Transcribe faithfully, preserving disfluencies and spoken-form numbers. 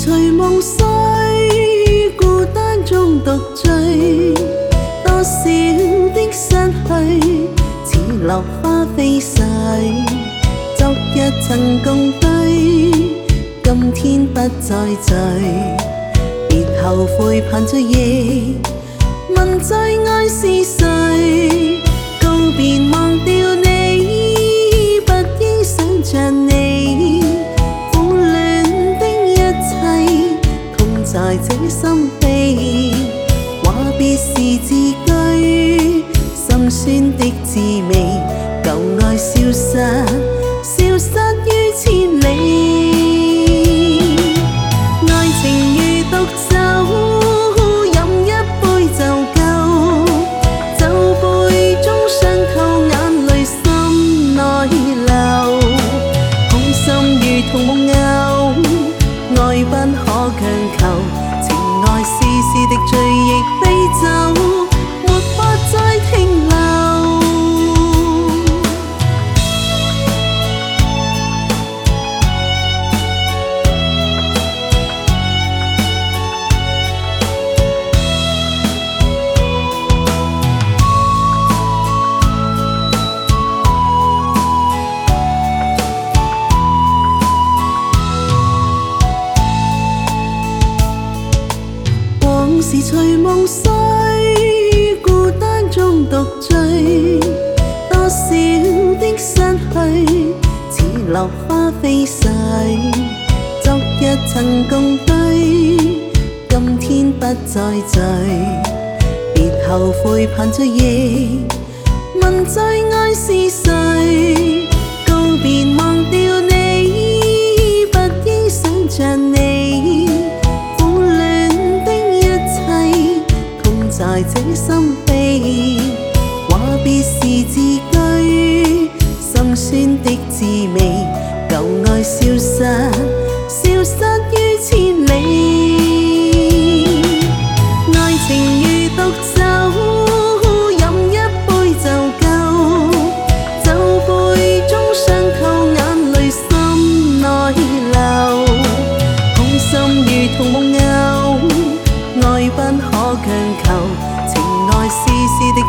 隨夢碎，孤單中獨醉，多少的失去，似落花飛逝。昨日曾共對，今天不再聚，別後悔盼追憶，問最愛是誰？告別忘掉你，不應想像你，苦戀的一切，痛在這心扉。話別時字句，心酸的滋味，舊愛消失，消失於千里。愛情如毒酒，飲一杯就夠，酒杯中傷透，眼淚心內流。痛心如同夢遊，愛不可強求，情愛絲絲的醉亦飛走，沒法再停留。往事隨夢碎，孤單中獨醉，多少的失去，似落花飛逝。昨日曾共對，今天不再聚，別後悔盼追憶，問最愛是誰？告別忘掉你，不應想像你，在這心扉。話別時字句，心酸的滋味，舊愛消失，消失於千里。愛情如毒酒，飲一杯就夠，酒杯中傷透，眼淚心內流。痛心如同夢遊，愛不可強求，情愛絲絲的